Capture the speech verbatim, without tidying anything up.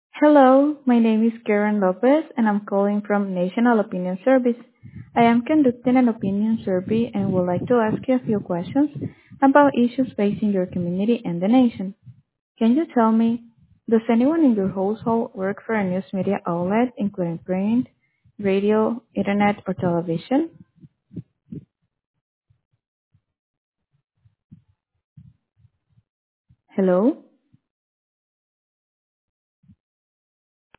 Hello, my name is Karen Lopez and I'm calling from National Opinion Service. I am conducting an opinion survey and would like to ask you a few questions about issues facing your community and the nation. Can you tell me, does anyone in your household work for a news media outlet, including print, radio, internet, or television? Hello?